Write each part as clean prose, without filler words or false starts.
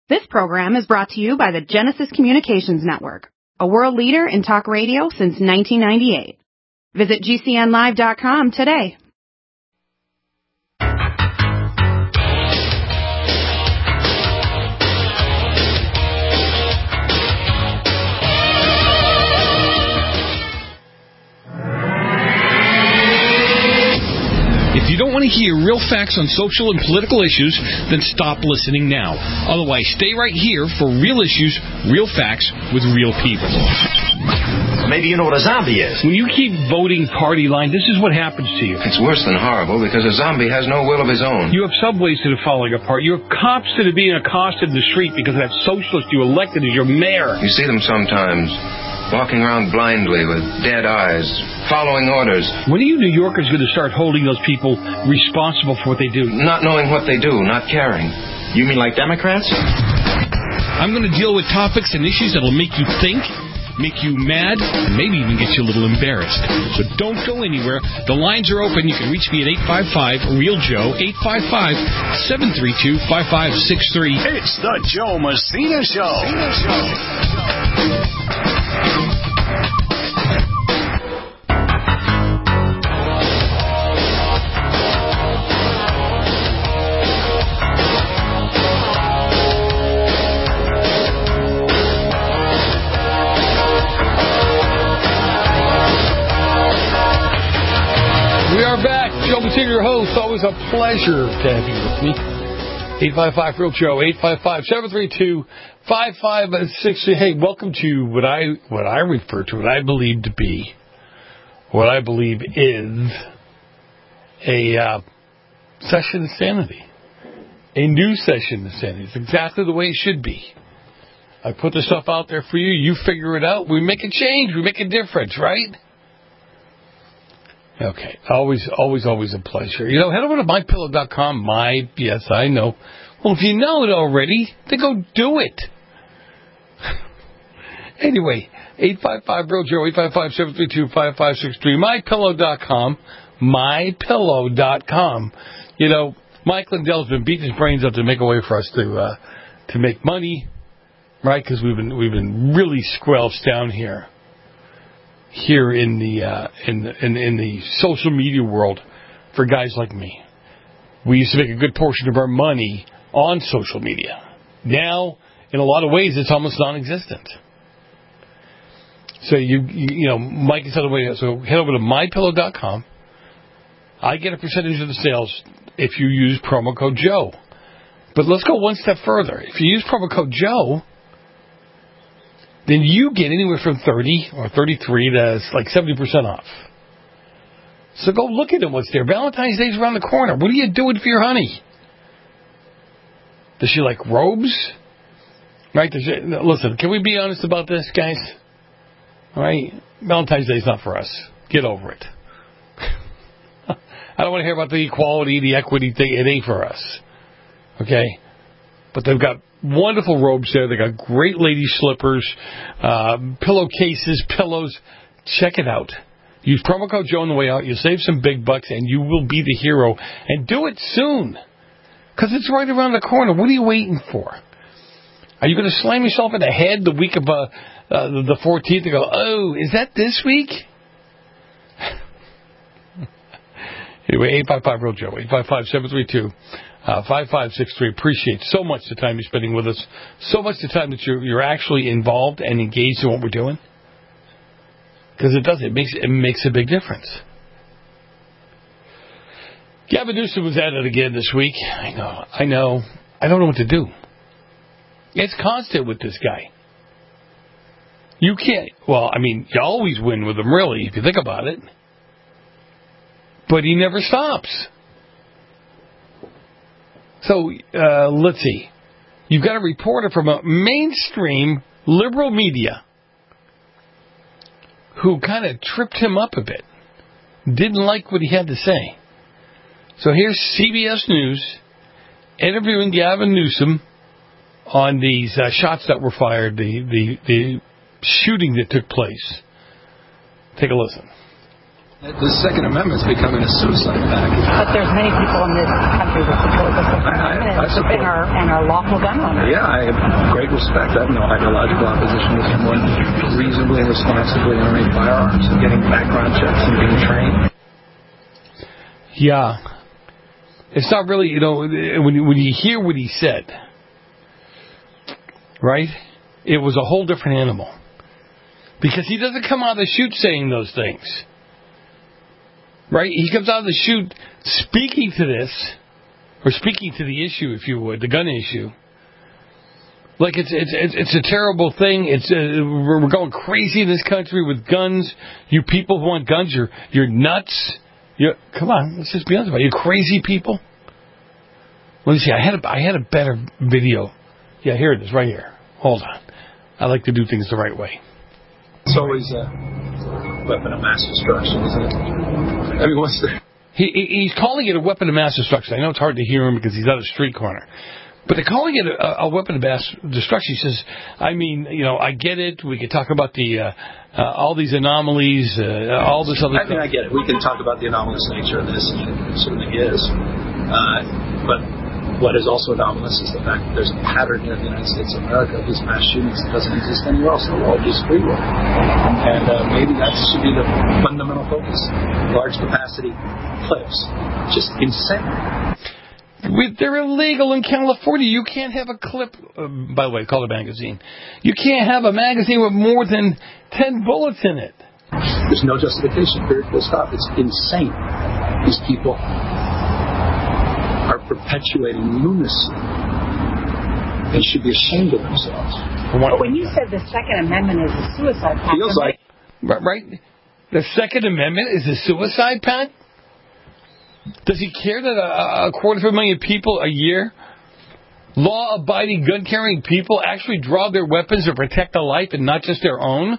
This program is brought to you by the Genesis Communications Network, a world leader in talk radio since 1998. Visit GCNlive.com today. If you don't want to hear real facts on social and political issues, then stop listening now. Otherwise, stay right here for real issues, real facts, with real people. Maybe you know what a zombie is. When you keep voting party line, this is what happens to you. It's worse than horrible because a zombie has no will of his own. You have subways that are falling apart. You have cops that are being accosted in the street because of that socialist you elected as your mayor. You see them sometimes, walking around blindly with dead eyes, following orders. When are you New Yorkers going to start holding those people responsible for what they do? Not knowing what they do, not caring. You mean like Democrats? I'm going to deal with topics and issues that will make you think, make you mad, and maybe even get you a little embarrassed. So don't go anywhere. The lines are open. You can reach me at 855-REAL-JOE, 855-732-5563. It's the Joe Messina Show. Joe Messina, your host. Always a pleasure to have you with me. 855-REAL-JOE, 855-732-5563. Hey, welcome to what I refer to, what I believe to be, what I believe is a session of sanity. A new session of sanity. It's exactly the way it should be. I put the stuff out there for you. You figure it out. We make a change. We make a difference, right? Okay, always a pleasure. You know, head over to mypillow.com. Yes, I know. Well, if you know it already, then go do it. Anyway, 855-REAL-JOE, 855-732-5563, mypillow.com, mypillow.com. You know, Mike Lindell's been beating his brains out to make a way for us to make money, right? Because we've been really squelched down here in the social media world for guys like me. We used to make a good portion of our money on social media. Now, in a lot of ways, it's almost non-existent. So you know, Mike is on the way. So head over to mypillow.com. I get a percentage of the sales if you use promo code Joe. But let's go one step further. If you use promo code Joe, then you get anywhere from 30 or 33 to like 70% off. So go look at what's there. Valentine's Day's around the corner. What are you doing for your honey? Does she like robes? Right? Listen, can we be honest about this, guys? All right? Valentine's Day's not for us. Get over it. I don't want to hear about the equality, the equity thing. It ain't for us. Okay? But they've got wonderful robes there. They got great lady slippers, pillowcases, pillows. Check it out. Use promo code Joe on the way out. You'll save some big bucks, and you will be the hero. And do it soon, because it's right around the corner. What are you waiting for? Are you going to slam yourself in the head the week of the 14th and go, oh, is that this week? Anyway, 855-REAL-JOE, 855-732-5563. Appreciate so much the time you're spending with us, so much the time that you're actually involved and engaged in what we're doing. Because it makes a big difference. Gavin Newsom was at it again this week. I know. I don't know what to do. It's constant with this guy. You can't. Well, I mean, you always win with him, really, if you think about it. But he never stops. So, let's see. You've got a reporter from a mainstream liberal media who kind of tripped him up a bit. Didn't like what he had to say. So here's CBS News interviewing Gavin Newsom on these shots that were fired, the shooting that took place. Take a listen. The Second Amendment's becoming a suicide pact. But there's many people in this country that support the Second Amendment and are lawful gun owners. Yeah, I have great respect. I have no ideological opposition to someone reasonably and responsibly owning firearms and getting background checks and being trained. Yeah. It's not really, when you hear what he said, right, it was a whole different animal. Because he doesn't come out of the chute saying those things. Right? He comes out of the chute speaking to this, or speaking to the issue, if you would, the gun issue. Like it's a terrible thing. We're going crazy in this country with guns. You people who want guns, you're nuts. Come on, let's just be honest about it. You crazy people. Let me see. I had a better video. Yeah, here it is, right here. Hold on. I like to do things the right way. It's always a weapon of mass destruction, isn't it? I mean, what's the... He's calling it a weapon of mass destruction. I know it's hard to hear him because he's at a street corner. But they're calling it a weapon of mass destruction. He says, I get it. We could talk about all these anomalies, all this other stuff. I get it. We can talk about the anomalous nature of this, and it certainly is. But what is also anomalous is the fact that there's a pattern here in the United States of America of these mass shootings that doesn't exist anywhere else in the world, just free will. And maybe that should be the fundamental focus. Large capacity clips. Just insane. They're illegal in California. You can't have a clip, by the way, called a magazine. You can't have a magazine with more than 10 bullets in it. There's no justification, period, full stop. It's insane. These people are perpetuating lunacy. They should be ashamed of themselves. But when you said the Second Amendment is a suicide pact... Feels like... Right? The Second Amendment is a suicide pact? Does he care that a 250,000 people a year, law-abiding, gun-carrying people, actually draw their weapons to protect a life and not just their own?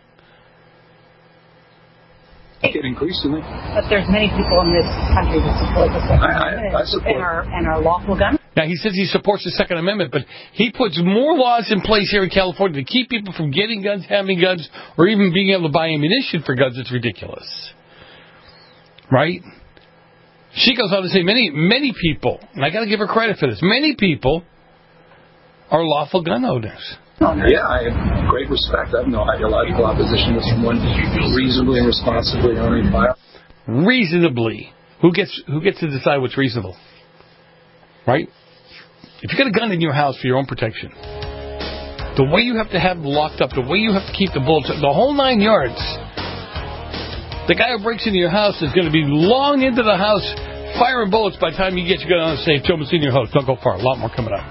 Increasingly. But there's many people in this country that support the Second Amendment and are lawful gun. Now, he says he supports the Second Amendment, but he puts more laws in place here in California to keep people from getting guns, having guns, or even being able to buy ammunition for guns. It's ridiculous. Right? She goes on to say many people, and I got to give her credit for this, many people are lawful gun owners. Yeah, I have great respect. I have no ideological opposition to someone reasonably and responsibly owning firearms. Reasonably. Who gets to decide what's reasonable? Right? If you got a gun in your house for your own protection, the way you have to have it locked up, the way you have to keep the bullets, the whole 9 yards, the guy who breaks into your house is going to be long into the house firing bullets by the time you get your gun on the safe. Joe Messina, your host. Don't go far. A lot more coming up.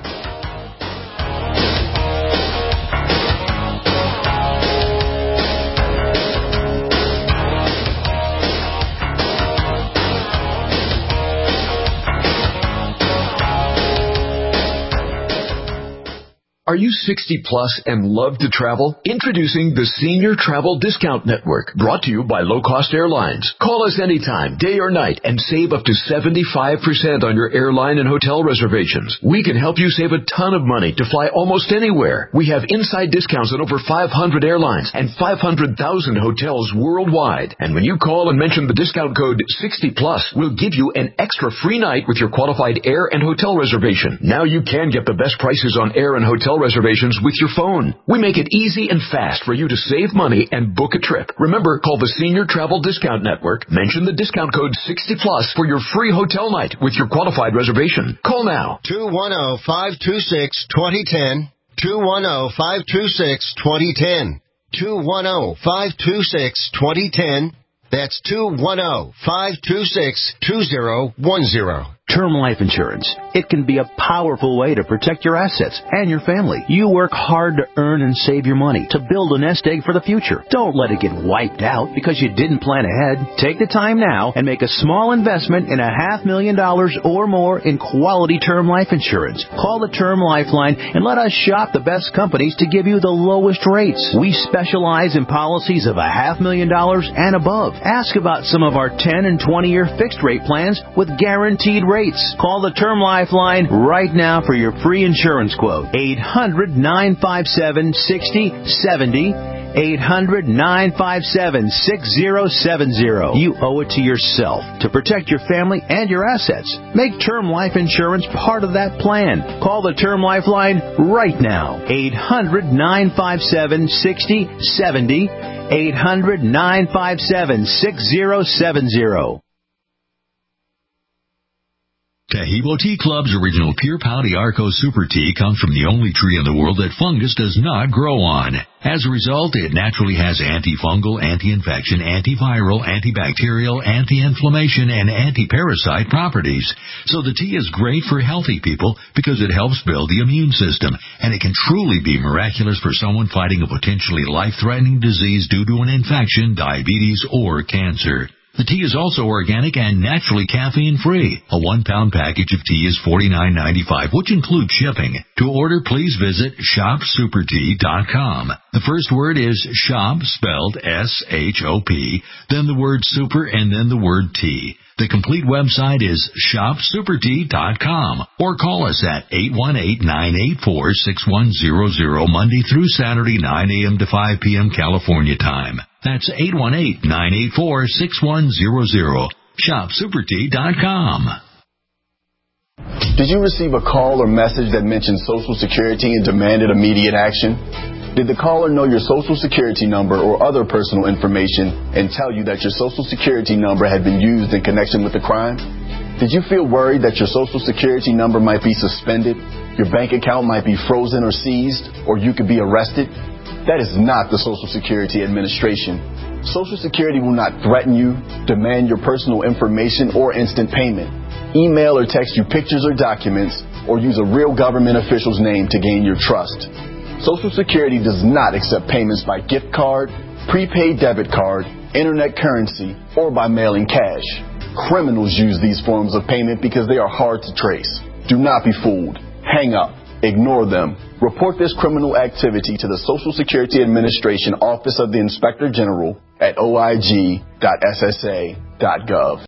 Are you 60 plus and love to travel? Introducing the Senior Travel Discount Network, brought to you by Low Cost Airlines. Call us anytime, day or night, and save up to 75% on your airline and hotel reservations. We can help you save a ton of money to fly almost anywhere. We have inside discounts on over 500 airlines and 500,000 hotels worldwide. And when you call and mention the discount code 60 plus, we'll give you an extra free night with your qualified air and hotel reservation. Now you can get the best prices on air and hotel reservations with your phone. We make it easy and fast for you to save money and book a trip. Remember, call the Senior Travel Discount Network. Mention the discount code 60 plus for your free hotel night with your qualified reservation. Call now. 210-526-2010. 210-526-2010. 210-526-2010. That's 210-526-2010. Term life insurance. It can be a powerful way to protect your assets and your family. You work hard to earn and save your money to build a nest egg for the future. Don't let it get wiped out because you didn't plan ahead. Take the time now and make a small investment in $500,000 or more in quality term life insurance. Call the Term Lifeline and let us shop the best companies to give you the lowest rates. We specialize in policies of $500,000 and above. Ask about some of our 10 and 20-year fixed rate plans with guaranteed rates. Call the Term Lifeline right now for your free insurance quote. 800-957-6070. 800-957-6070. You owe it to yourself to protect your family and your assets. Make term life insurance part of that plan. Call the Term Life line right now. 800-957-6070. 800-957-6070. Taheebo Tea Club's original Pure Pau Arco Super Tea comes from the only tree in the world that fungus does not grow on. As a result, it naturally has antifungal, anti-infection, antiviral, antibacterial, anti-inflammation, and anti-parasite properties. So the tea is great for healthy people because it helps build the immune system, and it can truly be miraculous for someone fighting a potentially life-threatening disease due to an infection, diabetes, or cancer. The tea is also organic and naturally caffeine-free. A 1-pound package of tea is $49.95, which includes shipping. To order, please visit shopsupertea.com. The first word is shop, spelled S-H-O-P, then the word super, and then the word tea. The complete website is shopsupertea.com, or call us at 818-984-6100 Monday through Saturday, 9 a.m. to 5 p.m. California time. That's 818-984-6100. shopsupertea.com. Did you receive a call or message that mentioned Social Security and demanded immediate action? Did the caller know your Social Security number or other personal information and tell you that your Social Security number had been used in connection with the crime? Did you feel worried that your Social Security number might be suspended, your bank account might be frozen or seized, or you could be arrested? That is not the Social Security Administration. Social Security will not threaten you, demand your personal information, or instant payment, email or text you pictures or documents, or use a real government official's name to gain your trust. Social Security does not accept payments by gift card, prepaid debit card, internet currency, or by mailing cash. Criminals use these forms of payment because they are hard to trace. Do not be fooled. Hang up. Ignore them. Report this criminal activity to the Social Security Administration Office of the Inspector General at oig.ssa.gov.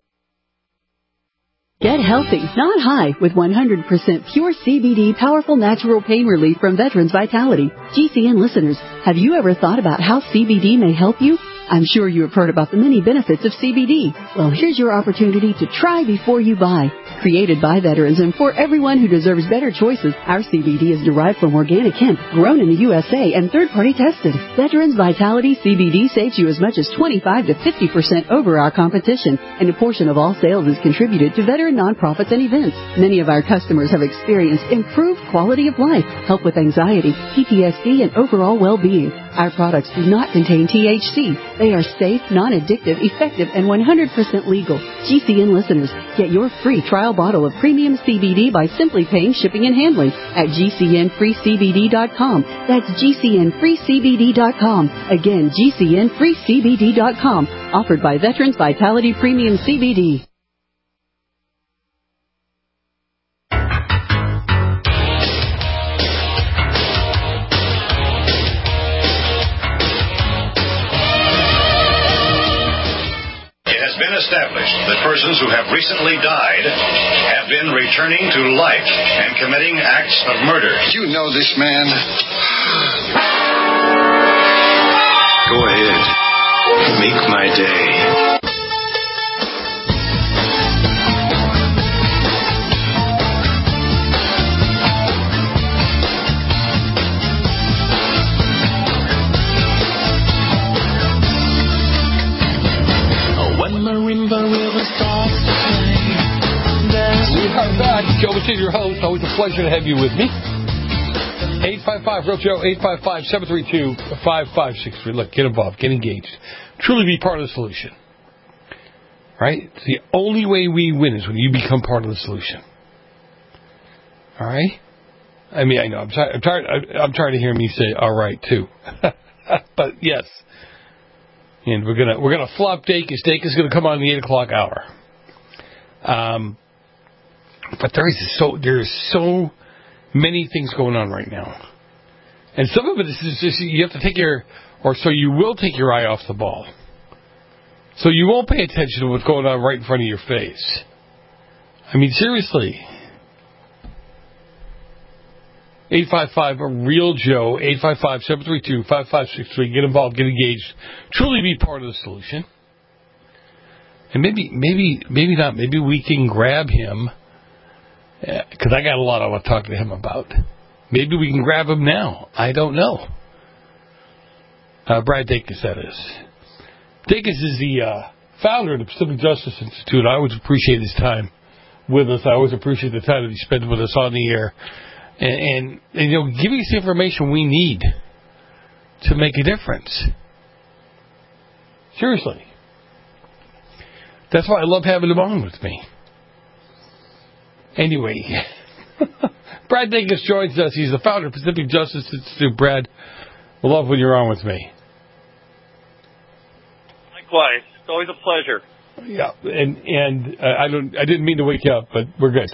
Get healthy, not high, with 100% pure CBD powerful natural pain relief from Veterans Vitality. GCN listeners, have you ever thought about how CBD may help you? I'm sure you have heard about the many benefits of CBD. Well, here's your opportunity to try before you buy. Created by veterans and for everyone who deserves better choices, our CBD is derived from organic hemp, grown in the USA and third-party tested. Veterans Vitality CBD saves you as much as 25 to 50% over our competition, and a portion of all sales is contributed to veteran nonprofits and events. Many of our customers have experienced improved quality of life, help with anxiety, PTSD, and overall well-being. Our products do not contain THC. They are safe, non-addictive, effective, and 100% legal. GCN listeners, get your free trial bottle of premium CBD by simply paying shipping and handling at GCNFreeCBD.com. That's GCNFreeCBD.com. Again, GCNFreeCBD.com. Offered by Veterans Vitality Premium CBD. Established that persons who have recently died have been returning to life and committing acts of murder. You know this man. Go ahead. Make my day. We are back. Joe Messina, your host. Always a pleasure to have you with me. 855-REAL-JOE, 855-732-5563. Look, get involved, get engaged. Truly be part of the solution. Right? It's the only way we win is when you become part of the solution. All right? I mean, I know. I'm tired of hearing me say "all right" too. But yes. And we're gonna flop Dacus. Dacus is gonna come on in the 8 o'clock hour. But there's so many things going on right now, and some of it is just you have to you will take your eye off the ball, so you won't pay attention to what's going on right in front of your face. I mean, seriously. 855-REAL-JOE, 855-732-5563. Get involved, get engaged. Truly be part of the solution. And maybe not. Maybe we can grab him, because I got a lot I want to talk to him about. Maybe we can grab him now. I don't know. Brad Dacus, that is. Dacus is the founder of the Pacific Justice Institute. I always appreciate his time with us. I always appreciate the time that he spends with us on the air. And giving us the information we need to make a difference. Seriously. That's why I love having him on with me. Anyway, Brad Dacus joins us. He's the founder of Pacific Justice Institute. Brad, I love when you're on with me. Likewise. It's always a pleasure. Yeah, and I didn't mean to wake you up, but we're good.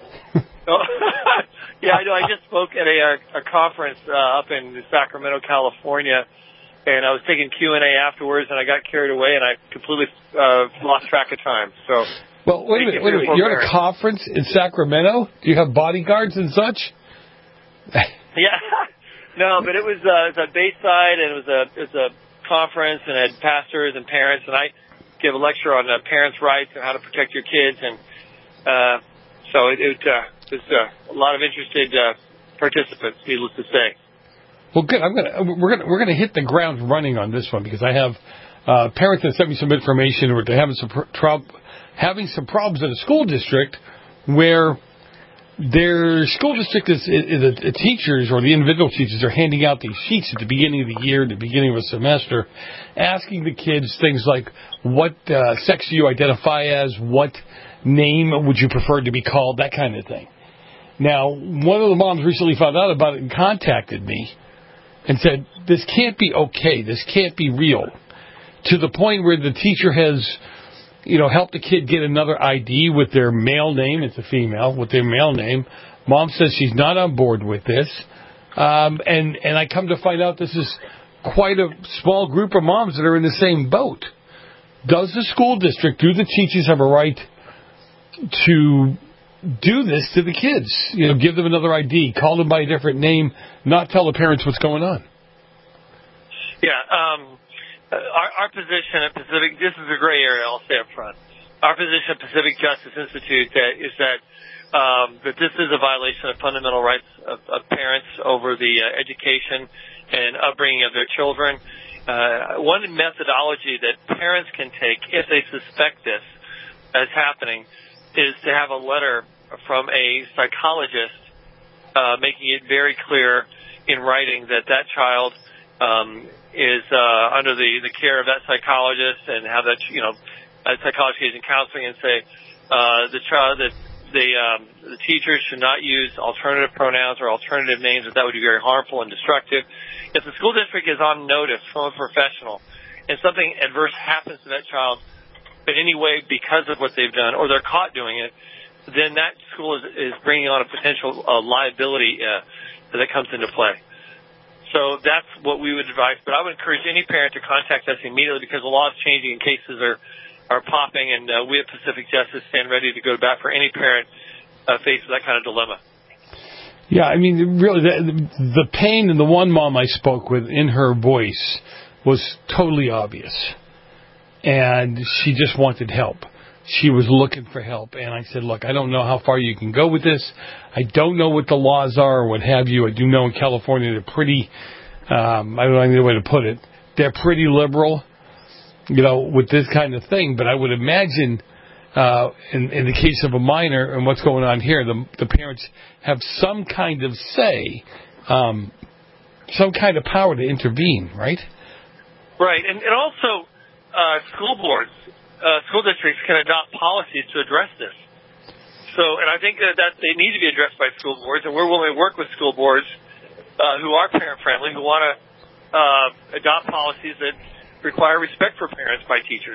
Yeah, I know. I just spoke at a conference up in Sacramento, California, and I was taking Q&A afterwards, and I got carried away, and I completely lost track of time. So, well, wait a minute. You're at a conference in Sacramento? Do you have bodyguards and such? Yeah, no, but it was a Bayside, and it was a conference, and it had pastors and parents, and I give a lecture on parents' rights and how to protect your kids, and so it was a lot of interested participants, needless to say. Well, good. We're gonna hit the ground running on this one because I have parents that sent me some information where they're having some problems in a school district where their school district is the teachers or the individual teachers are handing out these sheets at the beginning of the year, the beginning of a semester, asking the kids things like what sex do you identify as, what name would you prefer to be called, that kind of thing. Now, one of the moms recently found out about it and contacted me and said, this can't be okay, this can't be real, to the point where the teacher has helped the kid get another ID with their male name. It's a female with their male name. Mom says she's not on board with this. And I come to find out this is quite a small group of moms that are in the same boat. Does the school district, do the teachers have a right to do this to the kids? Give them another ID, call them by a different name, not tell the parents what's going on. Yeah, our position at Pacific, this is a gray area, I'll say up front. Our position at Pacific Justice Institute is that this is a violation of fundamental rights of parents over the education and upbringing of their children. One methodology that parents can take if they suspect this as happening is to have a letter from a psychologist making it very clear in writing that child is under the care of that psychologist, and have that psychologist engage in counseling, and say the child that the teachers should not use alternative pronouns or alternative names, that would be very harmful and destructive. If the school district is on notice from a professional and something adverse happens to that child in any way because of what they've done, or they're caught doing it, then that school is bringing on a potential liability that comes into play. So that's what we would advise. But I would encourage any parent to contact us immediately, because the law is changing and cases are popping, and we at Pacific Justice stand ready to go to bat for any parent faced with that kind of dilemma. Yeah, I mean, really, the pain in the one mom I spoke with in her voice was totally obvious. And she just wanted help. She was looking for help. And I said, look, I don't know how far you can go with this. I don't know what the laws are or what have you. I do know in California they're pretty, I don't know any other way to put it, they're pretty liberal, with this kind of thing. But I would imagine in the case of a minor and what's going on here, the parents have some kind of say, some kind of power to intervene, right? Right. And also school boards, school districts can adopt policies to address this. So, and I think that they need to be addressed by school boards, and we're willing to work with school boards who are parent-friendly, who want to adopt policies that require respect for parents by teachers.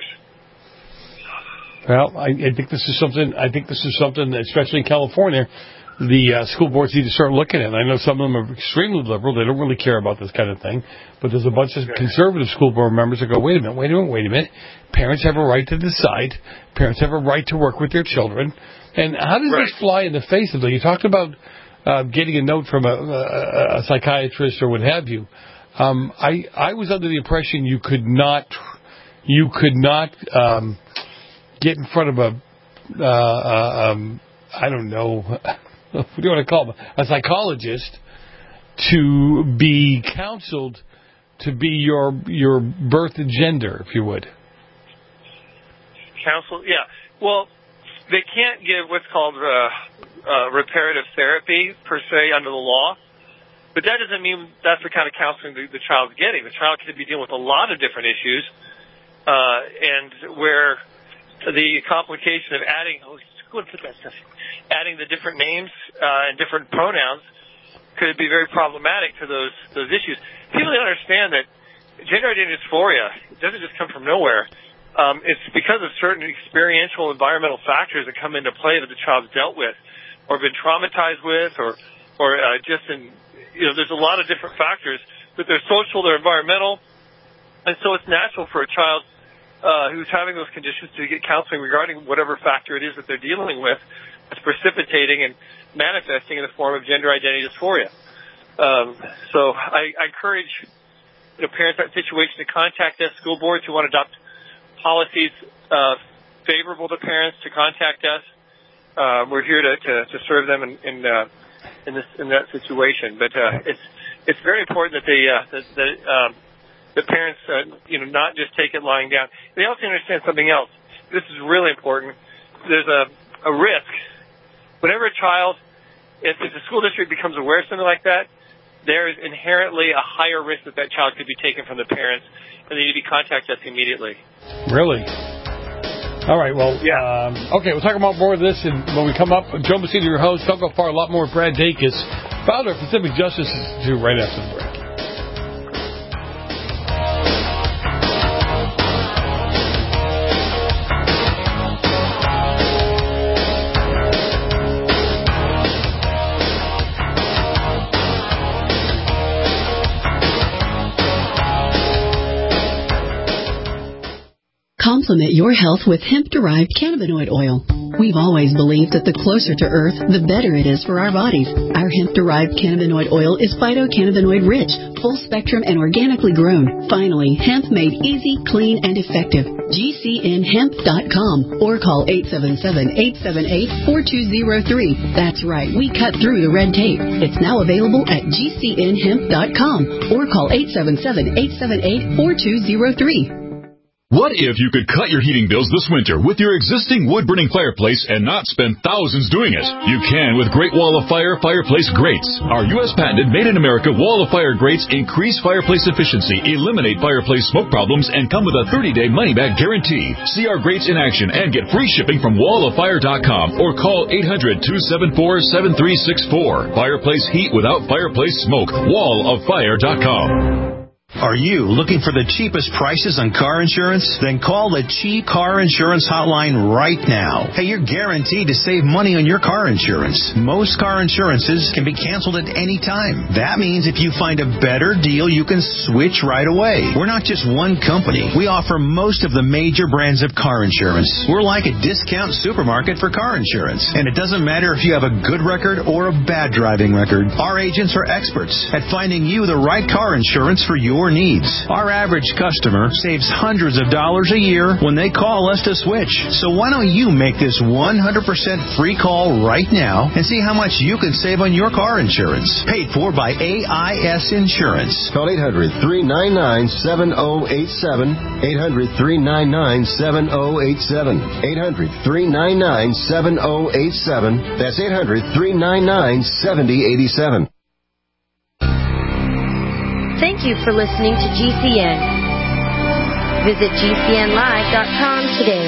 Well, I think this is something that, especially in California, the school boards need to start looking at. I know some of them are extremely liberal. They don't really care about this kind of thing. But there's a bunch of conservative school board members that go, wait a minute. Parents have a right to decide. Parents have a right to work with their children. And how does this fly in the face of it? You talked about getting a note from a psychiatrist or what have you. I was under the impression you could not get in front of I don't know, what do you want to call them, a psychologist to be counseled to be your birth gender, if you would. Counsel, yeah. Well, they can't give what's called reparative therapy, per se, under the law. But that doesn't mean that's the kind of counseling the child's getting. The child could be dealing with a lot of different issues, and where the complication of adding the different names and different pronouns could be very problematic to those issues. People don't understand that gender identity dysphoria doesn't just come from nowhere. It's because of certain experiential environmental factors that come into play that the child's dealt with or been traumatized with or just in, there's a lot of different factors, but they're social, they're environmental, and so it's natural for a child who's having those conditions to get counseling regarding whatever factor it is that they're dealing with that's precipitating and manifesting in the form of gender identity dysphoria. So I encourage parents in that situation to contact us, school boards who want to adopt policies favorable to parents to contact us. We're here to serve them in that situation. But it's very important that the parents not just take it lying down. They also understand something else. This is really important. There's a risk whenever a child, if the school district becomes aware of something like that, there is inherently a higher risk that child could be taken from the parents, and they need to contact us immediately. Really? All right, well, yeah. Okay, we'll talk about more of this, and when we come up, Joe Messina, your host. Don't go far, a lot more with Brad Dacus, founder of Pacific Justice Institute, right after the break. Complement your health with hemp-derived cannabinoid oil. We've always believed that the closer to Earth, the better it is for our bodies. Our hemp-derived cannabinoid oil is phytocannabinoid rich, full spectrum, and organically grown. Finally, hemp made easy, clean, and effective. GCNhemp.com or call 877-878-4203. That's right, we cut through the red tape. It's now available at GCNhemp.com or call 877-878-4203. What if you could cut your heating bills this winter with your existing wood-burning fireplace and not spend thousands doing it? You can with Great Wall of Fire fireplace grates. Our U.S. patented made-in-America Wall of Fire grates increase fireplace efficiency, eliminate fireplace smoke problems, and come with a 30-day money-back guarantee. See our grates in action and get free shipping from walloffire.com or call 800-274-7364. Fireplace heat without fireplace smoke. walloffire.com. Are you looking for the cheapest prices on car insurance? Then call the Cheap Car Insurance Hotline right now. Hey, you're guaranteed to save money on your car insurance. Most car insurances can be canceled at any time. That means if you find a better deal, you can switch right away. We're not just one company. We offer most of the major brands of car insurance. We're like a discount supermarket for car insurance. And it doesn't matter if you have a good record or a bad driving record. Our agents are experts at finding you the right car insurance for your needs. Our average customer saves hundreds of dollars a year when they call us to switch. So why don't you make this 100% free call right now and see how much you can save on your car insurance? Paid for by AIS Insurance. Call 800-399-7087. 800-399-7087. 800-399-7087. That's 800-399-7087. Thank you for listening to GCN. Visit GCNlive.com today.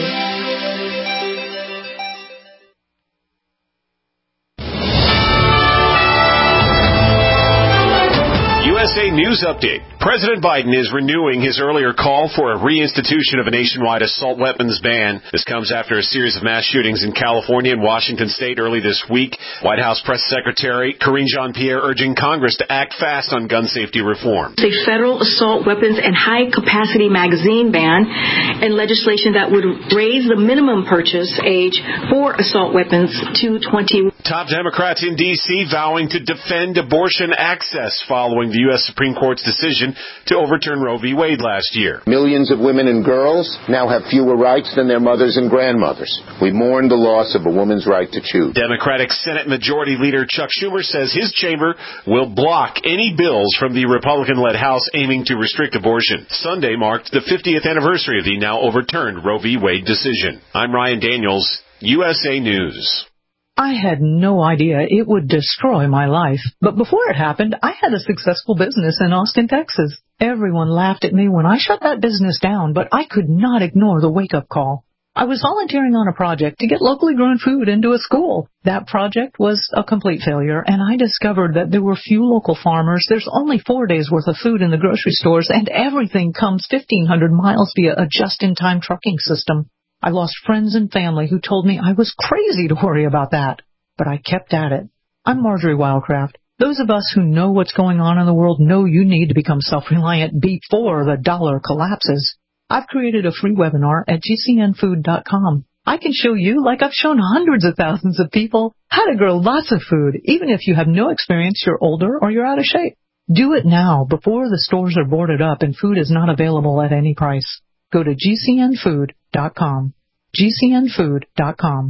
USA News Update. President Biden is renewing his earlier call for a reinstitution of a nationwide assault weapons ban. This comes after a series of mass shootings in California and Washington State early this week. White House Press Secretary Karine Jean-Pierre urging Congress to act fast on gun safety reform. A federal assault weapons and high-capacity magazine ban and legislation that would raise the minimum purchase age for assault weapons to 20. Top Democrats in D.C. vowing to defend abortion access following the U.S. Supreme Court's decision to overturn Roe v. Wade last year. Millions of women and girls now have fewer rights than their mothers and grandmothers. We mourn the loss of a woman's right to choose. Democratic Senate Majority Leader Chuck Schumer says his chamber will block any bills from the Republican-led House aiming to restrict abortion. Sunday marked the 50th anniversary of the now overturned Roe v. Wade decision. I'm Ryan Daniels, USA News. I had no idea it would destroy my life. But before it happened, I had a successful business in Austin, Texas. Everyone laughed at me when I shut that business down, but I could not ignore the wake-up call. I was volunteering on a project to get locally grown food into a school. That project was a complete failure, and I discovered that there were few local farmers. There's only 4 days' worth of food in the grocery stores, and everything comes 1,500 miles via a just-in-time trucking system. I lost friends and family who told me I was crazy to worry about that. But I kept at it. I'm Marjorie Wildcraft. Those of us who know what's going on in the world know you need to become self-reliant before the dollar collapses. I've created a free webinar at gcnfood.com. I can show you, like I've shown hundreds of thousands of people, how to grow lots of food, even if you have no experience, you're older, or you're out of shape. Do it now before the stores are boarded up and food is not available at any price. Go to gcnfood.com. gcnfood.com.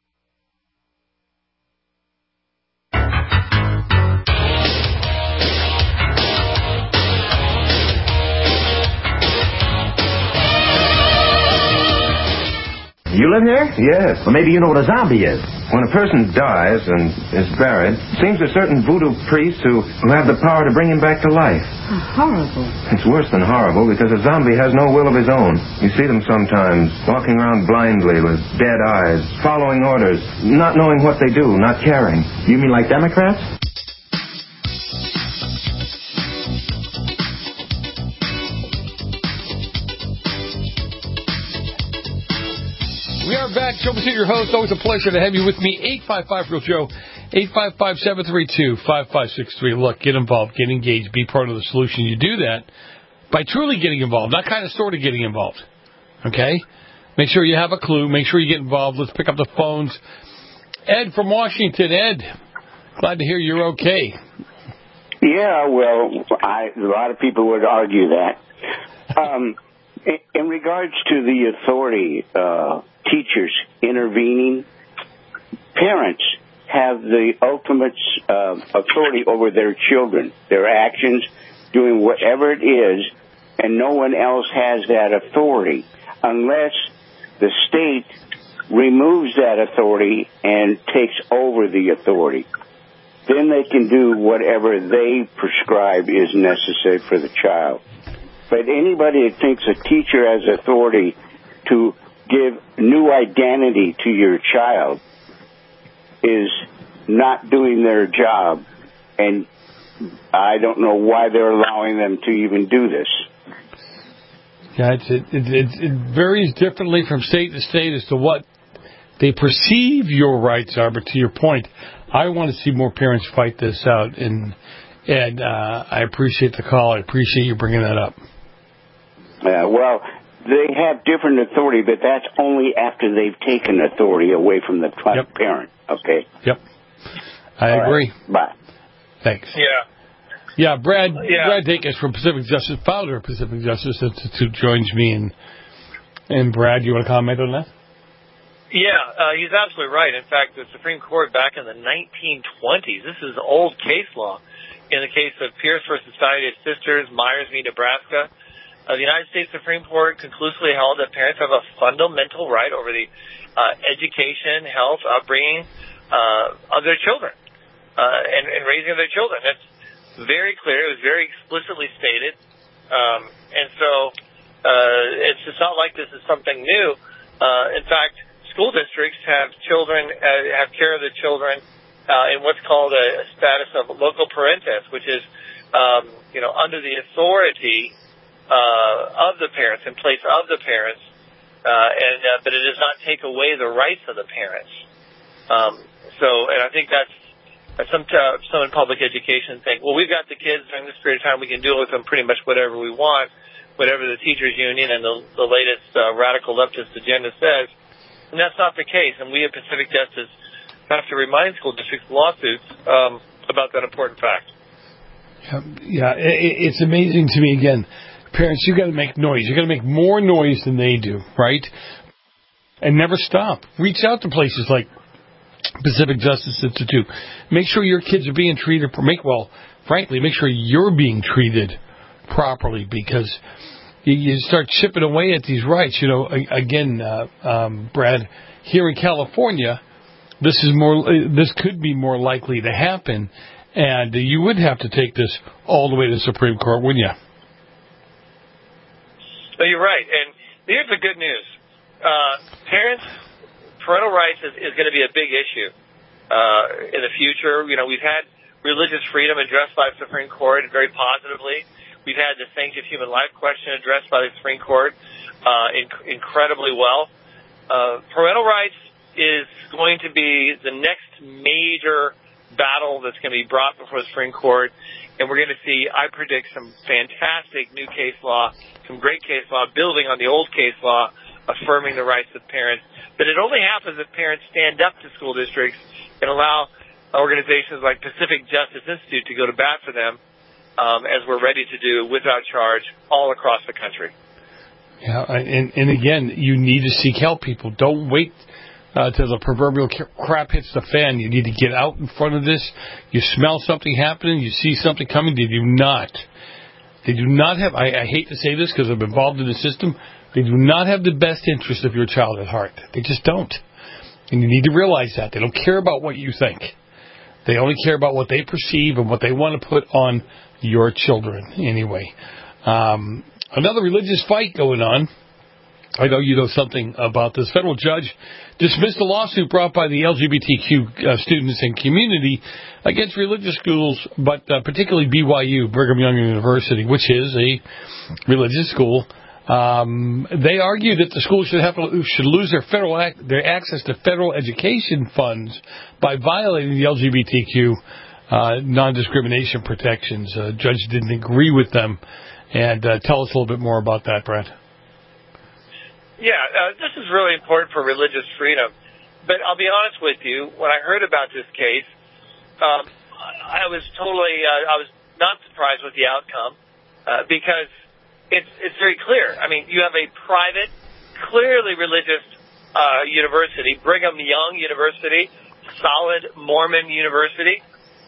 You live here? Yes. Well, maybe you know what a zombie is. When a person dies and is buried, it seems a certain voodoo priest who have the power to bring him back to life. Oh, horrible. It's worse than horrible because a zombie has no will of his own. You see them sometimes walking around blindly with dead eyes, following orders, not knowing what they do, not caring. You mean like Democrats? We are back. Joe Messina, your host. Always a pleasure to have you with me. 855-REAL-JOE, 855-732-5563. Look, get involved, get engaged, be part of the solution. You do that by truly getting involved, not kind of sort of getting involved. Okay? Make sure you have a clue. Make sure you get involved. Let's pick up the phones. Ed from Washington. Ed, glad to hear you're okay. Yeah, well, a lot of people would argue that. In regards to the authority, teachers intervening, parents have the ultimate authority over their children, their actions, doing whatever it is, and no one else has that authority unless the state removes that authority and takes over the authority. Then they can do whatever they prescribe is necessary for the child. But anybody that thinks a teacher has authority to give new identity to your child is not doing their job, and I don't know why they're allowing them to even do this. Yeah, it varies differently from state to state as to what they perceive your rights are. But to your point, I want to see more parents fight this out, and I appreciate the call. I appreciate you bringing that up. Well, they have different authority, but that's only after they've taken authority away from the parent. Okay. Yep. I agree. Right. Bye. Thanks. Yeah. Brad Dacus from Pacific Justice, founder of Pacific Justice Institute, joins me. And Brad, you want to comment on that? Yeah, he's absolutely right. In fact, the Supreme Court back in the 1920s, this is old case law, in the case of Pierce versus Society of Sisters, Myers v. Nebraska, the United States Supreme Court conclusively held that parents have a fundamental right over the education, health, upbringing of their children and raising their children. That's very clear. It was very explicitly stated. And so it's just not like this is something new. In fact, school districts have children, have care of the children in what's called a status of loco parentis, which is, under the authority of the parents, in place of the parents, but it does not take away the rights of the parents. And I think that's some in public education think, well, we've got the kids during this period of time, we can do with them pretty much whatever we want, whatever the teachers union and the latest radical leftist agenda says. And that's not the case. And we at Pacific Justice have to remind school districts lawsuits about that important fact. Yeah, it's amazing to me, again, parents, you got to make noise. You got to make more noise than they do, right? And never stop. Reach out to places like Pacific Justice Institute. Make sure your kids are being treated, frankly, make sure you're being treated properly, because you start chipping away at these rights. Again, Brad, here in California, this could be more likely to happen, and you would have to take this all the way to the Supreme Court, wouldn't you? Well, you're right, and here's the good news. Parental rights is going to be a big issue in the future. We've had religious freedom addressed by the Supreme Court very positively. We've had the sanctity of human life question addressed by the Supreme Court incredibly well. Parental rights is going to be the next major battle that's going to be brought before the Supreme Court, and we're going to see, I predict, some fantastic new case law, some great case law building on the old case law, affirming the rights of parents. But it only happens if parents stand up to school districts and allow organizations like Pacific Justice Institute to go to bat for them, as we're ready to do without charge all across the country. Yeah, and again, you need to seek help, people. Don't wait till the proverbial crap hits the fan. You need to get out in front of this. You smell something happening, you see something coming. They do not have, I hate to say this because I'm involved in the system, they do not have the best interest of your child at heart. They just don't. And you need to realize that. They don't care about what you think. They only care about what they perceive and what they want to put on your children anyway. Another religious fight going on. I know you know something about this. Federal judge dismissed a lawsuit brought by the LGBTQ students and community against religious schools, but particularly BYU, Brigham Young University, which is a religious school. They argued that the school should lose their access to federal education funds by violating the LGBTQ non-discrimination protections. Judge didn't agree with them. And tell us a little bit more about that, Brad. Yeah, this is really important for religious freedom. But I'll be honest with you, when I heard about this case, I was not surprised with the outcome because it's very clear. I mean, you have a private, clearly religious university, Brigham Young University, solid Mormon university,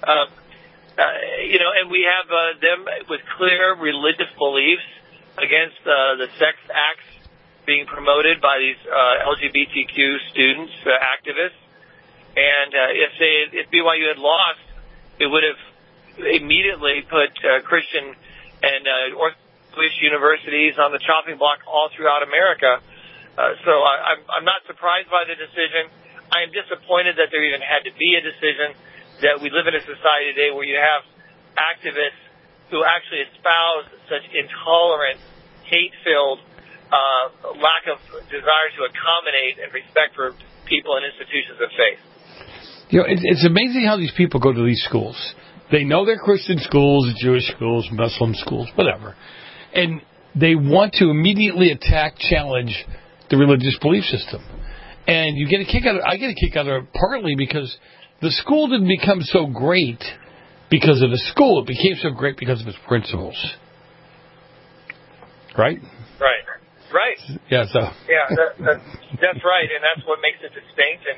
and we have them with clear religious beliefs against the sex acts being promoted by these LGBTQ students, activists. And if BYU had lost, it would have immediately put Christian and Orthodox universities on the chopping block all throughout America. So I'm not surprised by the decision. I am disappointed that there even had to be a decision, that we live in a society today where you have activists who actually espouse such intolerant, hate-filled, lack of desire to accommodate and respect for people and institutions of faith. It's amazing how these people go to these schools. They know they're Christian schools, Jewish schools, Muslim schools, whatever. And they want to immediately attack, challenge the religious belief system. And you get a kick out of it. I get a kick out of it partly because the school didn't become so great because of the school. It became so great because of its principles. Right? Right. Yeah, so. Yeah, that's right, and that's what makes it distinct. And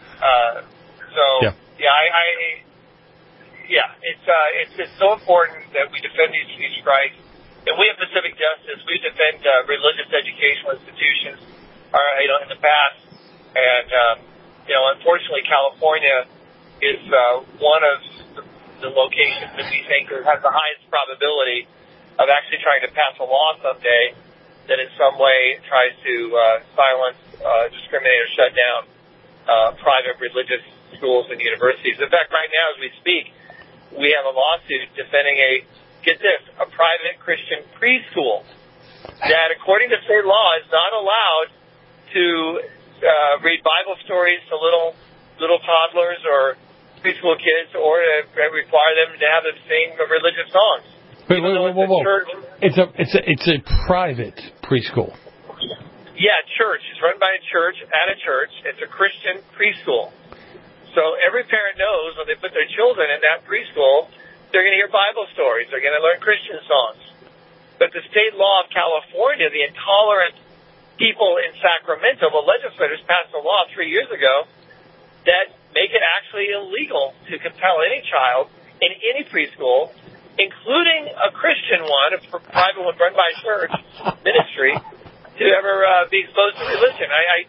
it's so important that we defend these rights. And we at Pacific Justice, we defend religious educational institutions, in the past. And unfortunately, California is one of the locations that we think has the highest probability of actually trying to pass a law someday that in some way tries to silence, discriminate, or shut down private religious schools and universities. In fact, right now as we speak, we have a lawsuit defending a get this, a private Christian preschool that, according to state law, is not allowed to read Bible stories to little toddlers or preschool kids, or to require them to have them sing religious songs. Wait. It's a private preschool. Yeah, church. It's run by a church, at a church. It's a Christian preschool. So every parent knows when they put their children in that preschool, they're going to hear Bible stories. They're going to learn Christian songs. But the state law of California, the intolerant people in Sacramento, the legislators passed a law 3 years ago that make it actually illegal to compel any child in any preschool, including a Christian one, a private one run by a church ministry, to ever be exposed to religion.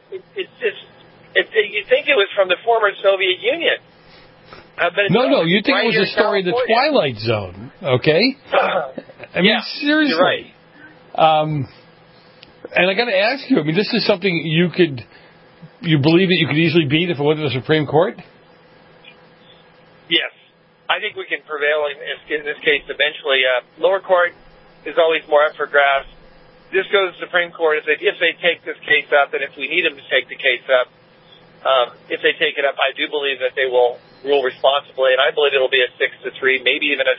You think it was from the former Soviet Union. But No, you think it was a story of the Twilight Zone, okay? I mean, seriously. You're right. And I got to ask you, I mean, this is something you believe that you could easily beat if it went to the Supreme Court? Yes. I think we can prevail in this case eventually. Lower court is always more up for grabs. This goes to the Supreme Court. If they take this case up, and if we need them to take the case up, if they take it up, I do believe that they will rule responsibly, and I believe it will be a 6-3, maybe even a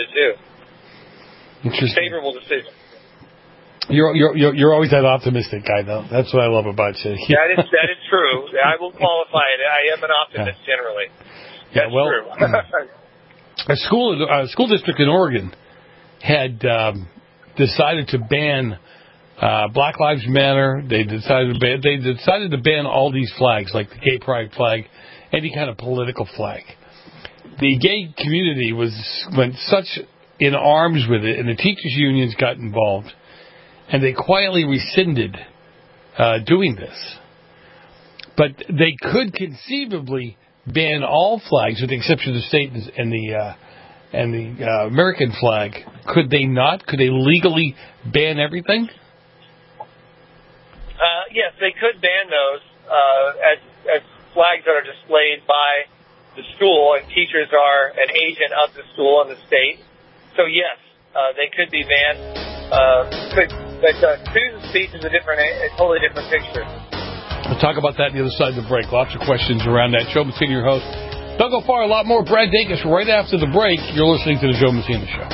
7-2. Interesting. Favorable decision. You're always that optimistic guy, though. That's what I love about you. That is true. I will qualify it. I am an optimist generally. That's true. A school district in Oregon had decided to ban Black Lives Matter. They decided to ban all these flags, like the gay pride flag, any kind of political flag. The gay community went such in arms with it, and the teachers' unions got involved, and they quietly rescinded doing this. But they could conceivably ban all flags, with the exception of the state and the American flag. Could they not? Could they legally ban everything? Yes, they could ban those as flags that are displayed by the school, and teachers are an agent of the school and the state. So yes, they could be banned. But student speech is a totally different picture. We'll talk about that on the other side of the break. Lots of questions around that. Joe Messina, your host. Don't go far. A lot more. Brad Dacus right after the break. You're listening to the Joe Messina Show.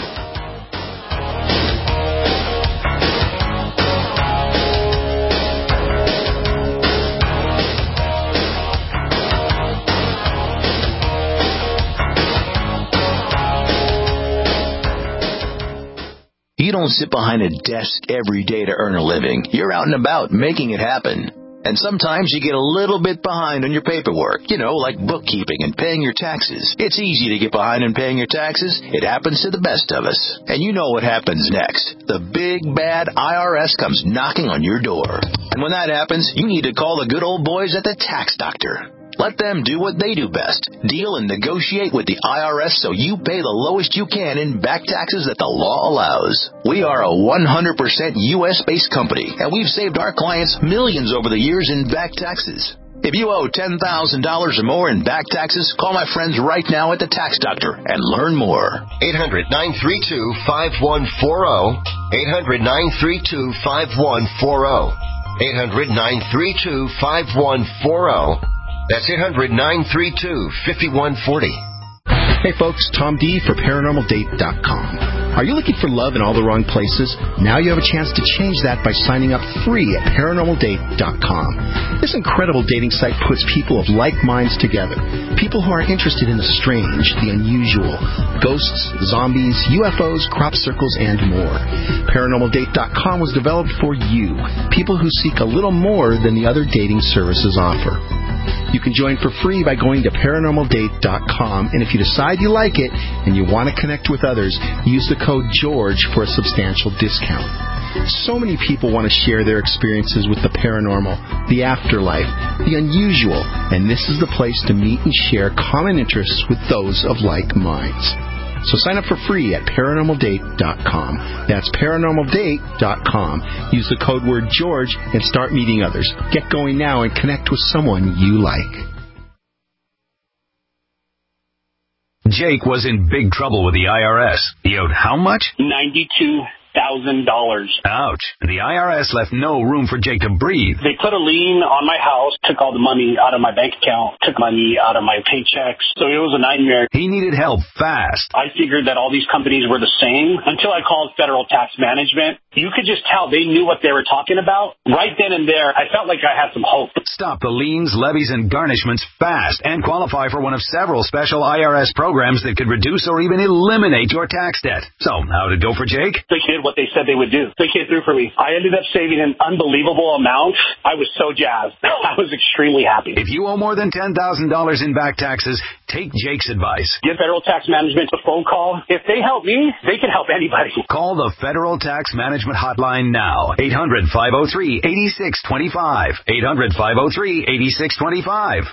You don't sit behind a desk every day to earn a living. You're out and about making it happen. And sometimes you get a little bit behind on your paperwork, like bookkeeping and paying your taxes. It's easy to get behind in paying your taxes. It happens to the best of us. And you know what happens next. The big, bad IRS comes knocking on your door. And when that happens, you need to call the good old boys at the Tax Doctor. Let them do what they do best. Deal and negotiate with the IRS so you pay the lowest you can in back taxes that the law allows. We are a 100% U.S.-based company, and we've saved our clients millions over the years in back taxes. If you owe $10,000 or more in back taxes, call my friends right now at the Tax Doctor and learn more. 800-932-5140. 800-932-5140. 800-932-5140. That's 800-932-5140. Hey folks, Tom D for ParanormalDate.com. Are you looking for love in all the wrong places? Now you have a chance to change that by signing up free at ParanormalDate.com. This incredible dating site puts people of like minds together. People who are interested in the strange, the unusual, ghosts, zombies, UFOs, crop circles, and more. ParanormalDate.com was developed for you, people who seek a little more than the other dating services offer. You can join for free by going to ParanormalDate.com, and if you decide you like it and you want to connect with others, use the code GEORGE for a substantial discount. So many people want to share their experiences with the paranormal, the afterlife, the unusual, and this is the place to meet and share common interests with those of like minds. So sign up for free at ParanormalDate.com. That's ParanormalDate.com. Use the code word George and start meeting others. Get going now and connect with someone you like. Jake was in big trouble with the IRS. He owed how much? $92,000. Ouch. The IRS left no room for Jake to breathe. They put a lien on my house, took all the money out of my bank account, took money out of my paychecks. So it was a nightmare. He needed help fast. I figured that all these companies were the same until I called Federal Tax Management. You could just tell they knew what they were talking about. Right then and there, I felt like I had some hope. Stop the liens, levies, and garnishments fast and qualify for one of several special IRS programs that could reduce or even eliminate your tax debt. So, how did it go for Jake? They did what they said they would do. They came through for me. I ended up saving an unbelievable amount. I was so jazzed. I was extremely happy. If you owe more than $10,000 in back taxes, take Jake's advice. Give Federal Tax Management a phone call. If they help me, they can help anybody. Call the Federal Tax Management Hotline now. 800-503-8625. 800-503-8625.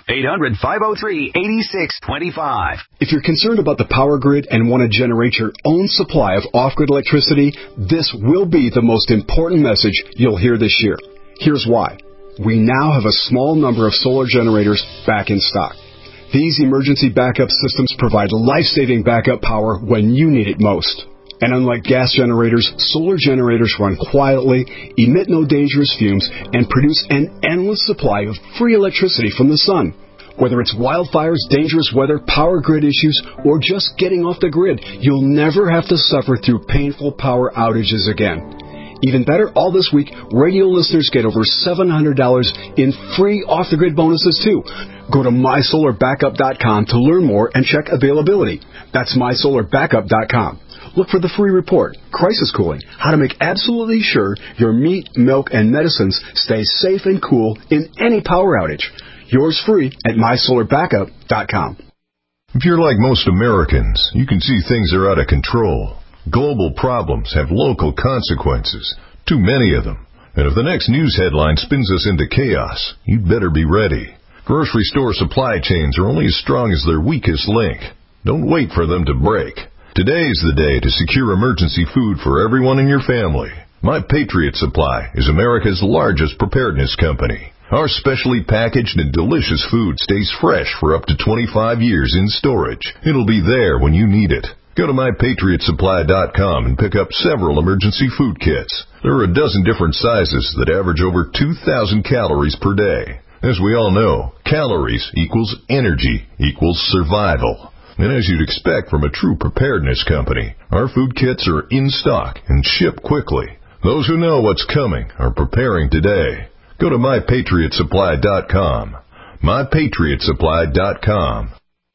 800-503-8625. If you're concerned about the power grid and want to generate your own supply of off-grid electricity, this will be the most important message you'll hear this year. Here's why. We now have a small number of solar generators back in stock. These emergency backup systems provide life-saving backup power when you need it most. And unlike gas generators, solar generators run quietly, emit no dangerous fumes, and produce an endless supply of free electricity from the sun. Whether it's wildfires, dangerous weather, power grid issues, or just getting off the grid, you'll never have to suffer through painful power outages again. Even better, all this week, radio listeners get over $700 in free off-the-grid bonuses, too. Go to MySolarBackup.com to learn more and check availability. That's MySolarBackup.com. Look for the free report, Crisis Cooling, how to make absolutely sure your meat, milk, and medicines stay safe and cool in any power outage. Yours free at MySolarBackup.com. If you're like most Americans, you can see things are out of control. Global problems have local consequences, too many of them. And if the next news headline spins us into chaos, you'd better be ready. Grocery store supply chains are only as strong as their weakest link. Don't wait for them to break. Today is the day to secure emergency food for everyone in your family. My Patriot Supply is America's largest preparedness company. Our specially packaged and delicious food stays fresh for up to 25 years in storage. It'll be there when you need it. Go to MyPatriotSupply.com and pick up several emergency food kits. There are a dozen different sizes that average over 2,000 calories per day. As we all know, calories equals energy equals survival. And as you'd expect from a true preparedness company, our food kits are in stock and ship quickly. Those who know what's coming are preparing today. Go to MyPatriotSupply.com. MyPatriotSupply.com.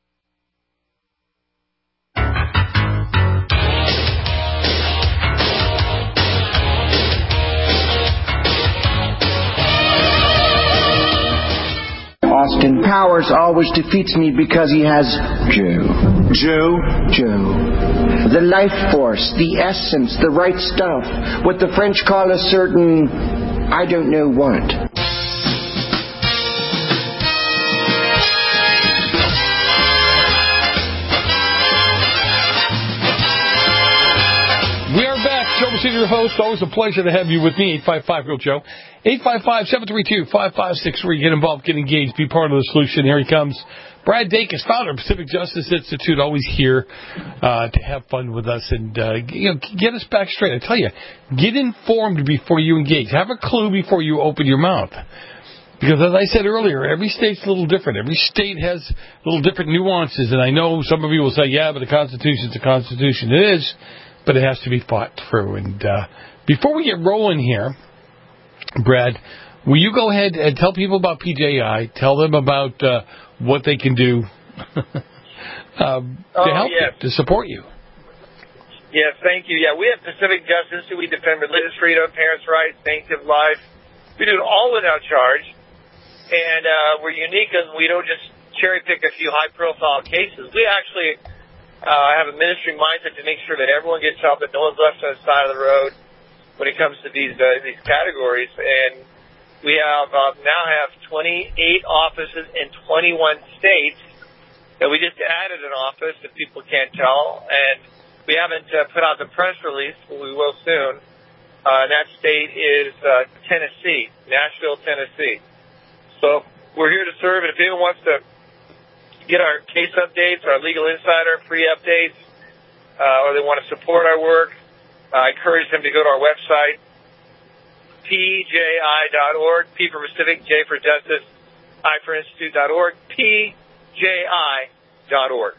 Austin Powers always defeats me because he has Joe. The life force, the essence, the right stuff. What the French call a certain, I don't know what. Your host, always a pleasure to have you with me, 855-GO-JOE, 855-732-5563. Get involved, get engaged, be part of the solution. Here he comes. Brad Dacus, founder of Pacific Justice Institute, always here to have fun with us and get us back straight. I tell you, get informed before you engage. Have a clue before you open your mouth. Because as I said earlier, every state's a little different. Every state has little different nuances. And I know some of you will say, yeah, but the Constitution's the Constitution. It is. But it has to be fought through. And before we get rolling here, Brad, will you go ahead and tell people about PJI? Tell them about what they can do to help you, to support you. Yes, thank you. Yeah, we have Pacific Justice. We defend religious freedom, parents' rights, sanctity of life. We do it all without charge. And we're unique and we don't just cherry-pick a few high-profile cases. We actually have a ministry mindset to make sure that everyone gets help, that no one's left on the side of the road when it comes to these categories. And we have now have 28 offices in 21 states. And we just added an office, if people can't tell, and we haven't put out the press release, but we will soon. And that state is Tennessee, Nashville, Tennessee. So we're here to serve, and if anyone wants to get our case updates, our Legal Insider free updates, or they want to support our work, I encourage them to go to our website, pji.org, P for Pacific, J for Justice, I for Institute.org, pji.org.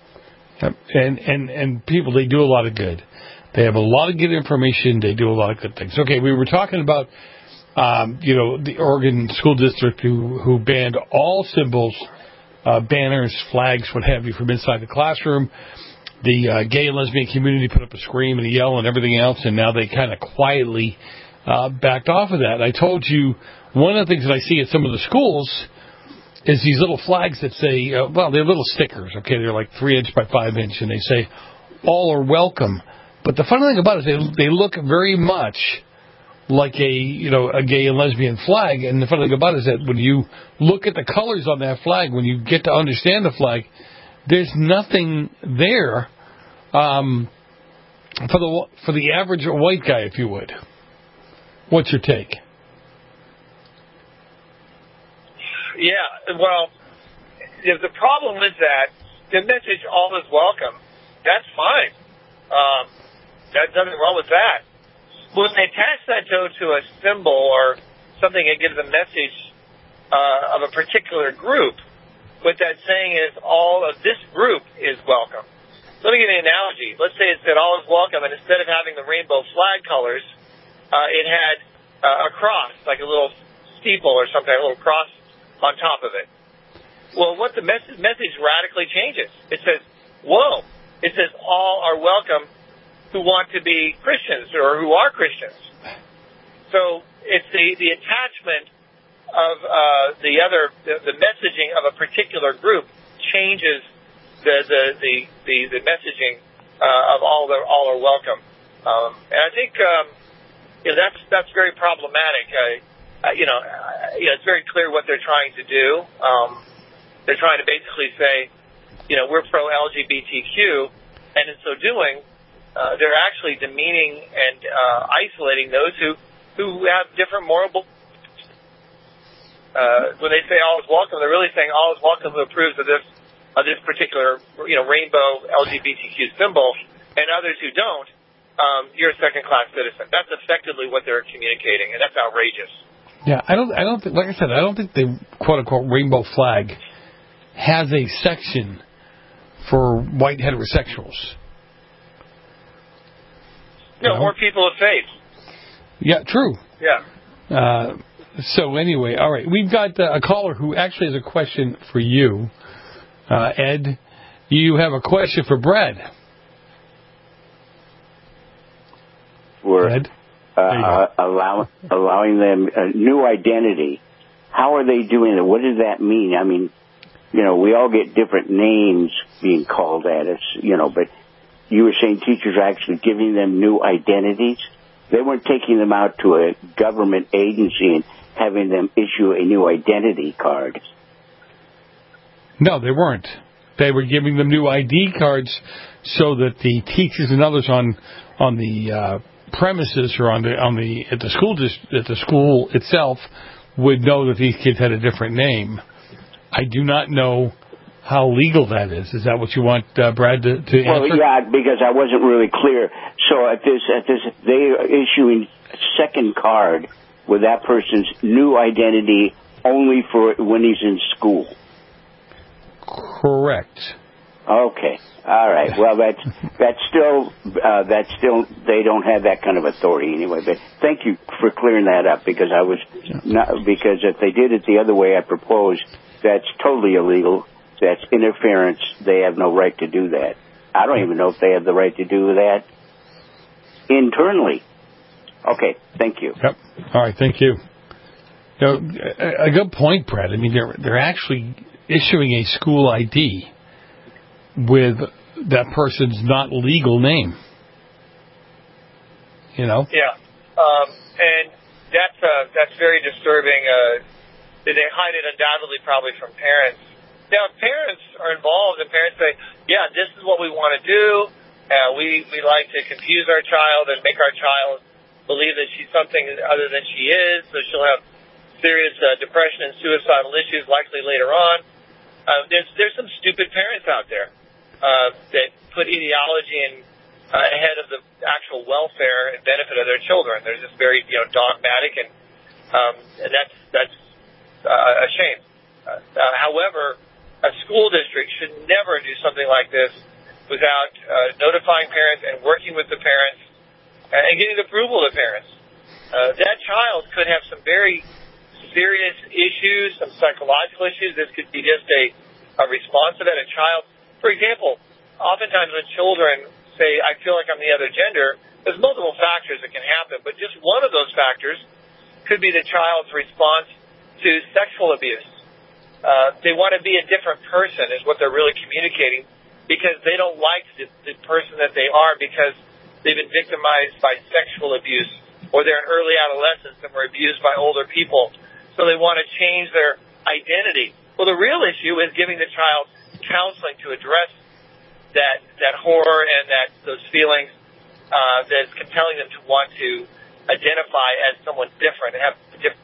And people, they do a lot of good. They have a lot of good information. They do a lot of good things. Okay, we were talking about, the Oregon School District who banned all symbols, banners, flags, what have you, from inside the classroom. The gay and lesbian community put up a scream and a yell and everything else, and now they kind of quietly backed off of that. I told you one of the things that I see at some of the schools is these little flags that say, they're little stickers, okay? They're like 3-inch by 5-inch, and they say, all are welcome. But the funny thing about it is they look very much like a gay and lesbian flag. And the funny thing about it is that when you look at the colors on that flag, when you get to understand the flag, there's nothing there for the average white guy, if you would. What's your take? Yeah, well, the problem is that the message all is welcome. That's fine. There's nothing wrong with that. When they attach that, though, to a symbol or something that gives a message of a particular group, what that's saying is all of this group is welcome. Let me give you an analogy. Let's say it said all is welcome, and instead of having the rainbow flag colors, it had a cross, like a little steeple or something, a little cross on top of it. Well, what the message radically changes. It says, whoa. It says all are welcome who want to be Christians or who are Christians. So it's the attachment of the messaging of a particular group changes the messaging of all are welcome. And I think that's very problematic. It's very clear what they're trying to do. They're trying to basically say, we're pro-LGBTQ, and in so doing, they're actually demeaning and isolating those who have different moral beliefs. When they say all is welcome, they're really saying all is welcome who approves of this particular rainbow LGBTQ symbol, and others who don't, you're a second-class citizen. That's effectively what they're communicating, and that's outrageous. Yeah, I don't think, like I said, I don't think the quote-unquote rainbow flag has a section for white heterosexuals. No, more people of faith. Yeah, true. Yeah. So anyway, all right, we've got a caller who actually has a question for you. Ed, you have a question for Brad. We're allowing them a new identity. How are they doing it? What does that mean? I mean, we all get different names being called at us, but you were saying teachers are actually giving them new identities? They weren't taking them out to a government agency and having them issue a new identity card. No, they weren't. They were giving them new ID cards so that the teachers and others on the premises or at the school itself would know that these kids had a different name. I do not know how legal that is. Is that what you want Brad to answer? Well, yeah, because I wasn't really clear. So at this, they are issuing a second card with that person's new identity only for when he's in school. Correct. Okay. All right. Well, that's still they don't have that kind of authority anyway. But thank you for clearing that up because because if they did it the other way I proposed, that's totally illegal. That's interference. They have no right to do that. I don't even know if they have the right to do that internally. Okay. Thank you. Yep. All right. Thank you. A good point, Brad. I mean, they're actually issuing a school ID with that person's not legal name. Yeah, and that's very disturbing. They hide it undoubtedly probably from parents. Now, if parents are involved and parents say, "Yeah, this is what we want to do. We like to confuse our child and make our child believe that she's something other than she is, so she'll have serious depression and suicidal issues likely later on." There's some stupid parents out there that put ideology ahead of the actual welfare and benefit of their children. They're just very dogmatic, and that's a shame. However, a school district should never do something like this without notifying parents and working with the parents and getting the approval of the parents. That child could have some very serious issues, some psychological issues. This could be just a response to that. A child, for example, oftentimes when children say, I feel like I'm the other gender, there's multiple factors that can happen, but just one of those factors could be the child's response to sexual abuse. They want to be a different person is what they're really communicating, because they don't like the person that they are because they've been victimized by sexual abuse, or they're in early adolescence and were abused by older people. So they want to change their identity. Well, the real issue is giving the child counseling to address that horror and those feelings that's compelling them to want to identify as someone different and have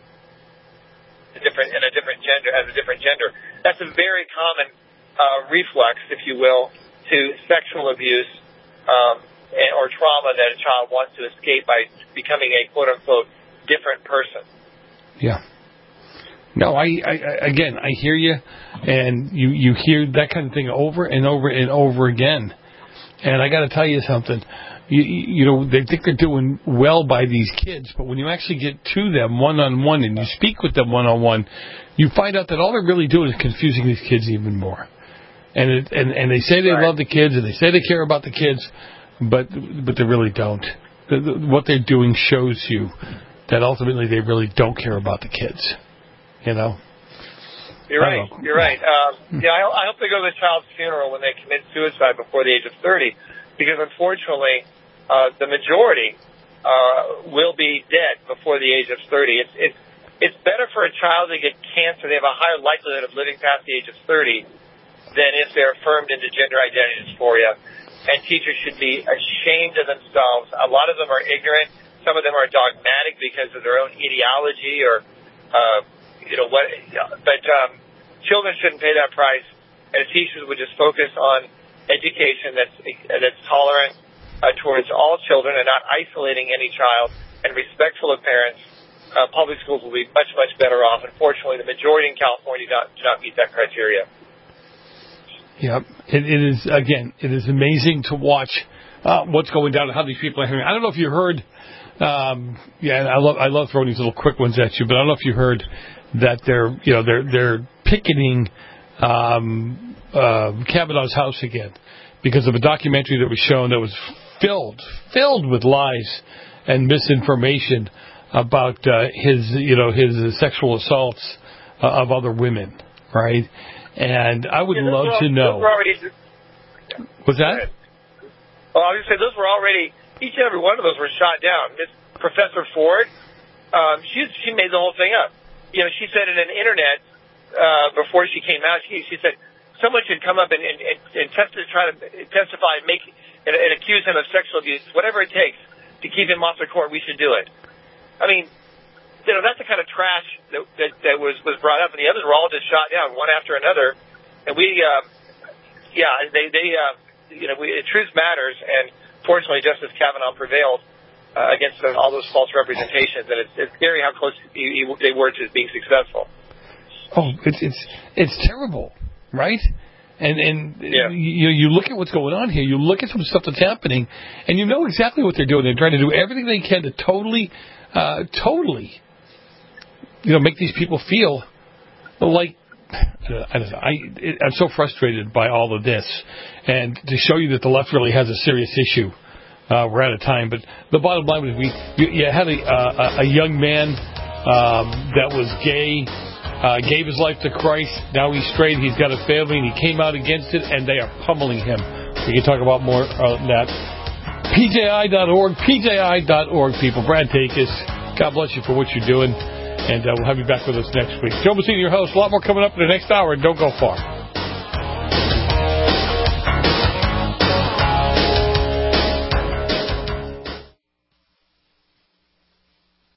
a different gender. That's a very common reflex, if you will, to sexual abuse or trauma that a child wants to escape by becoming a quote unquote different person. Yeah. No, I hear you, and you hear that kind of thing over and over and over again. And I got to tell you something. They think they're doing well by these kids, but when you actually get to them one-on-one and you speak with them one-on-one, you find out that all they're really doing is confusing these kids even more. And they say they love the kids and they say they care about the kids, but they really don't. What they're doing shows you that ultimately they really don't care about the kids. You're right. You're right. I hope they go to the child's funeral when they commit suicide before the age of 30, because unfortunately, the majority will be dead before the age of 30. It's better for a child to get cancer. They have a higher likelihood of living past the age of 30 than if they're affirmed into gender identity dysphoria. And teachers should be ashamed of themselves. A lot of them are ignorant. Some of them are dogmatic because of their own ideology or but children shouldn't pay that price, and teachers would just focus on education that's tolerant towards all children and not isolating any child and respectful of parents. Public schools will be much, much better off. Unfortunately, the majority in California do not meet that criteria. Yeah, it is amazing to watch what's going down and how these people are hearing. I don't know if you heard. I love throwing these little quick ones at you, but I don't know if you heard that they're picketing Kavanaugh's house again because of a documentary that was shown that was filled with lies and misinformation about his sexual assaults of other women, right? And I would love to know. What's that? Well, I was going to say those were already. Each and every one of those were shot down. This Professor Ford, she made the whole thing up. She said in an internet before she came out, she said someone should come up and try to testify and and accuse him of sexual abuse, whatever it takes to keep him off the court. We should do it. I mean, that's the kind of trash that was brought up, and the others were all just shot down one after another. And truth matters, and fortunately, Justice Kavanaugh prevailed against all those false representations, and it's scary how close they were to being successful. Oh, it's terrible, right? And you look at what's going on here. You look at some stuff that's happening, and you know exactly what they're doing. They're trying to do everything they can to totally, make these people feel like. I don't know. I'm so frustrated by all of this, and to show you that the left really has a serious issue. We're out of time, but the bottom line was you had a young man that was gay, gave his life to Christ. Now he's straight. He's got a family, and he came out against it, and they are pummeling him. We can talk about more on that. PJI.org, PJI.org, people. Brad Dacus, God bless you for what you're doing. And we'll have you back with us next week. Joe Messina, your host. A lot more coming up in the next hour. Don't go far.